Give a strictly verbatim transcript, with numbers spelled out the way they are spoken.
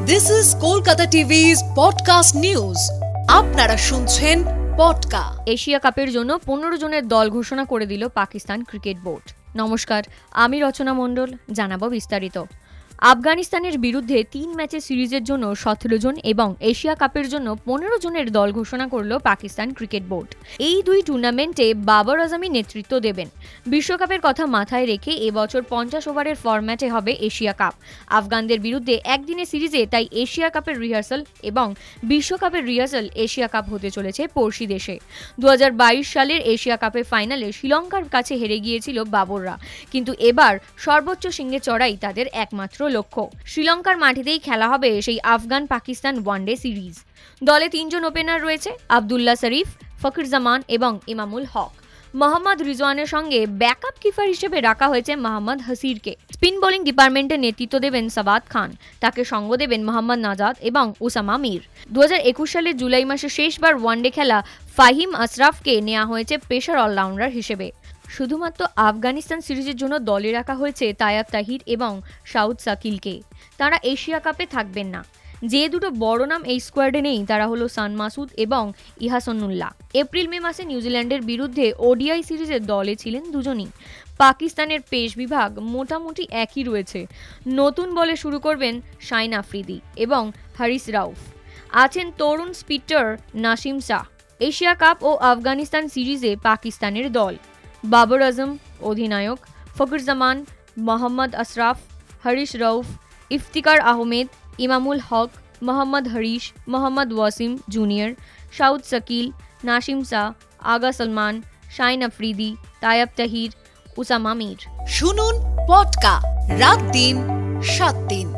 This is Kolkata টিভি's podcast news. আপনারা শুনছেন পডকা। Asia কাপের জন্য পনেরো জনের দল ঘোষণা করে দিল পাকিস্তান ক্রিকেট বোর্ড। নমস্কার, আমি রচনা মণ্ডল, জানাবো বিস্তারিত। আফগানিস্তানের বিরুদ্ধে তিন ম্যাচের সিরিজের জন্য সতেরো জন এবং এশিয়া কাপের জন্য পনেরো জনের দল ঘোষণা করল পাকিস্তান ক্রিকেট বোর্ড। এই দুই টুর্নামেন্টে বাবর আজমি নেতৃত্ব দেবেন। বিশ্বকাপের কথা মাথায় রেখে এবছর পঞ্চাশ ওভারের ফরম্যাটে হবে এশিয়া কাপ। আফগানদের বিরুদ্ধে একদিনের সিরিজে তাই এশিয়া কাপের রিহার্সাল এবং বিশ্বকাপের রিহার্সাল এশিয়া কাপ হতে চলেছে পড়শি দেশে। দু হাজার বাইশ সালের এশিয়া কাপের ফাইনালে শ্রীলঙ্কার কাছে হেরে গিয়েছিল বাবররা, কিন্তু এবার সর্বোচ্চ সিংহে চড়াই তাদের একমাত্র লক্ষ্য। শ্রীলঙ্কার মাটিতেই খেলা হবে সেই আফগান পাকিস্তান ওয়ানডে সিরিজ। দলে তিনজন ওপেনার রয়েছে, আবদুল্লাহ শরীফ, ফকির জামান এবং ইমামুল হক। মোহাম্মদ রিজওয়ানের সঙ্গে ব্যাকআপ কিপার হিসেবে রাখা হয়েছে মোহাম্মদ হাসিরকে। স্পিন বোলিং ডিপার্টমেন্টের নেতৃত্ব দেবেন সাবাত খান, তাকে সঙ্গ দেবেন মোহাম্মদ নাজাদ এবং উসামা মির। দু হাজার একুশ সালের জুলাই মাসে শেষবার ওয়ানডে খেলা ফাহিম আশরাফকে নেওয়া হয়েছে পেসার অলরাউন্ডার হিসেবে। শুধুমাত্র আফগানিস্তান সিরিজের জন্য দলে রাখা হয়েছে তায়াব তাহির এবং সাউদ সাকিলকে। তারা এশিয়া কাপে থাকবেন না। যে দুটো বড় নাম এই স্কোয়াডে নেই তারা হলো সান মাসুদ এবং ইহাসানুল্লাহ। এপ্রিল মে মাসে নিউজিল্যান্ডের বিরুদ্ধে ওডিআই সিরিজের দলে ছিলেন দুজনই। পাকিস্তানের পেস বিভাগ মোটামুটি একই রয়েছে। নতুন বলে শুরু করবেন শাইন আফ্রিদি এবং হারিস রাউফ। আছেন তরুণ speedster Naseem Shah. Asia Cup ও আফগানিস্তান সিরিজে পাকিস্তানের দল: বাবর আজম অধিনায়ক, ফকির জামান, মোহাম্মদ আশরাফ, হারিস রাউফ, ইফতিকার আহমেদ, ইমামুল হক, মোহাম্মদ হরিশ, মোহাম্মদ ওয়াসিম জুনিয়র, সাউদ সাকিল, নাসিম শাহ, আগা সলমান, শাইন আফ্রিদি, তায়াব তাহির, উসামা মির। শুনুন পডকা রাত দিন সাত দিন।